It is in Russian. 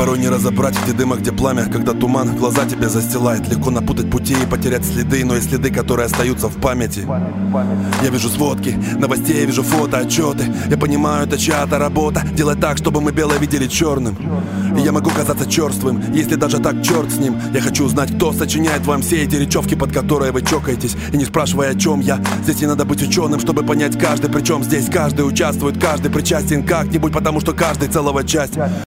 порой не разобрать, где дым, а где пламя. Когда туман глаза тебе застилает, легко напутать пути и потерять следы, но и следы, которые остаются в памяти. Я вижу сводки новостей, я вижу фото, отчеты. Я понимаю, это чья-то работа, делать так, чтобы мы белое видели черным. И я могу казаться черствым, если даже так, черт с ним. Я хочу узнать, кто сочиняет вам все эти речевки, под которые вы чокаетесь. И не спрашивая, о чем я. Здесь не надо быть ученым, чтобы понять каждый. Причем здесь каждый участвует, каждый причастен как-нибудь, потому что каждый целого часть.